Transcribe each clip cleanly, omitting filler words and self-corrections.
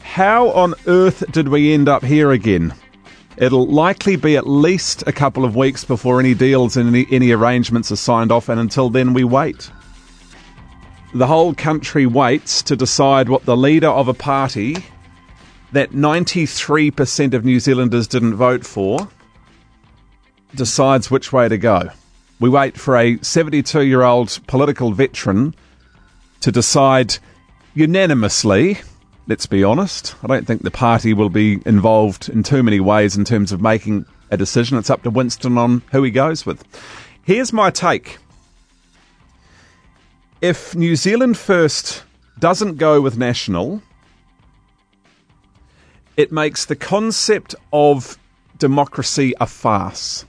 How on earth did we end up here again? It'll likely be at least a couple of weeks before any deals and any arrangements are signed off, and until then we wait. The whole country waits to decide what the leader of a party that 93% of New Zealanders didn't vote for decides which way to go. We wait for a 72-year-old political veteran to decide unanimously. Let's be honest, I don't think the party will be involved in too many ways in terms of making a decision. It's up to Winston on who he goes with. Here's my take. If New Zealand First doesn't go with National, it makes the concept of democracy a farce.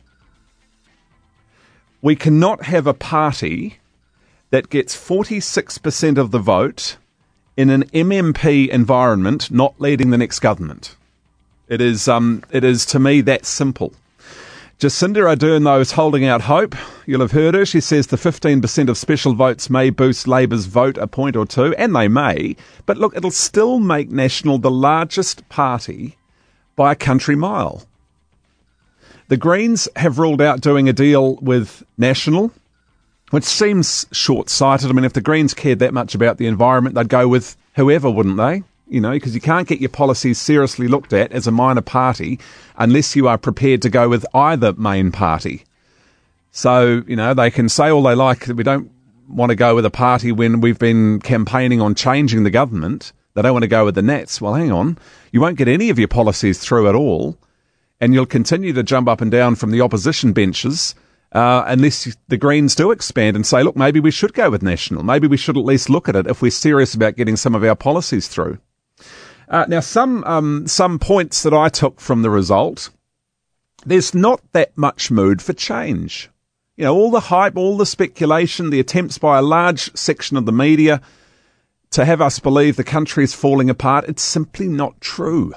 We cannot have a party that gets 46% of the vote in an MMP environment not leading the next government. It is to me that simple. Jacinda Ardern, though, is holding out hope. You'll have heard her. She says the 15% of special votes may boost Labour's vote a point or two, and they may. But look, it'll still make National the largest party by a country mile. The Greens have ruled out doing a deal with National, which seems short-sighted. I mean, if the Greens cared that much about the environment, they'd go with whoever, wouldn't they? You know, because you can't get your policies seriously looked at as a minor party unless you are prepared to go with either main party. So, you know, they can say all they like that we don't want to go with a party when we've been campaigning on changing the government. They don't want to go with the Nats. Well, hang on. You won't get any of your policies through at all, and you'll continue to jump up and down from the opposition benches unless the Greens do expand and say, look, maybe we should go with National. Maybe we should at least look at it if we're serious about getting some of our policies through. Now, some points that I took from the result, there's not that much mood for change. You know, all the hype, all the speculation, the attempts by a large section of the media to have us believe the country is falling apart, it's simply not true.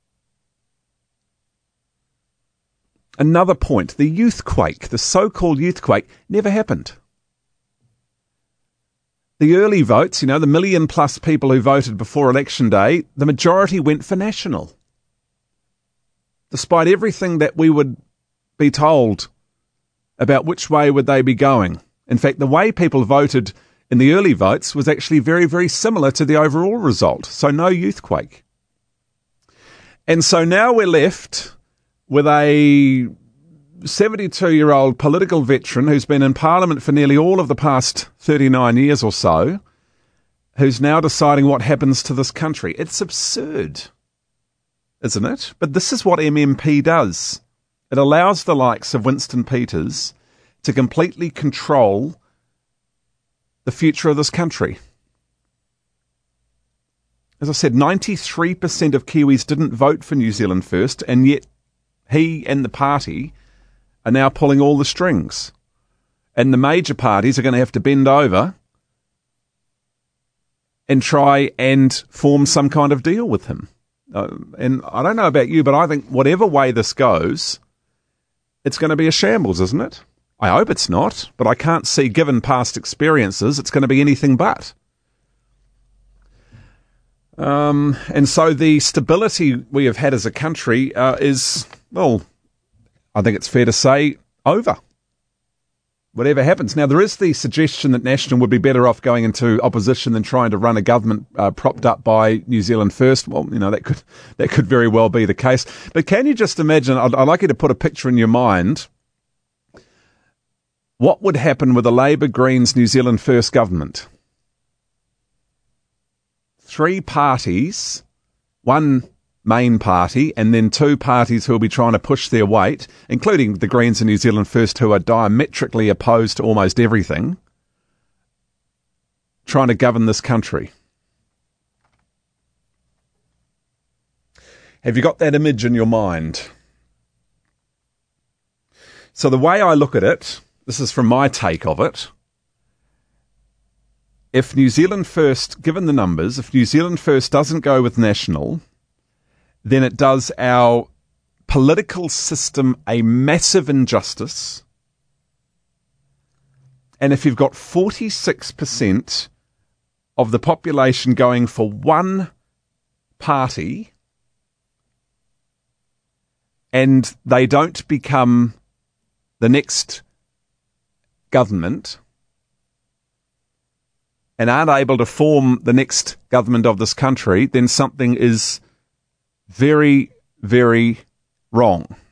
Another point, the youthquake, the so-called youthquake, never happened. The early votes, you know, the 1 million plus people who voted before Election Day, the majority went for National. Despite everything that we would be told about which way would they be going. In fact, the way people voted in the early votes was actually very, very similar to the overall result. So no youthquake. And so now we're left with a 72-year-old political veteran who's been in Parliament for nearly all of the past 39 years or so, who's now deciding what happens to this country. It's absurd, isn't it? But this is what MMP does. It allows the likes of Winston Peters to completely control the future of this country. As I said, 93% of Kiwis didn't vote for New Zealand First, and yet he and the party are now pulling all the strings. And the major parties are going to have to bend over and try and form some kind of deal with him. And I don't know about you, but I think whatever way this goes, it's going to be a shambles, isn't it? I hope it's not, but I can't see, given past experiences, it's going to be anything but. And so the stability we have had as a country is, well, I think it's fair to say, over. Whatever happens. Now, there is the suggestion that National would be better off going into opposition than trying to run a government propped up by New Zealand First. Well, you know, that could very well be the case. But can you just imagine, I'd like you to put a picture in your mind, what would happen with a Labour Greens New Zealand First government? 3 parties, one main party, and then 2 parties who will be trying to push their weight, including the Greens and New Zealand First, who are diametrically opposed to almost everything, trying to govern this country. Have you got that image in your mind? So the way I look at it, this is from my take of it, if New Zealand First, given the numbers, if New Zealand First doesn't go with National, then it does our political system a massive injustice. And if you've got 46% of the population going for one party and they don't become the next government and aren't able to form the next government of this country, then something is very, very wrong.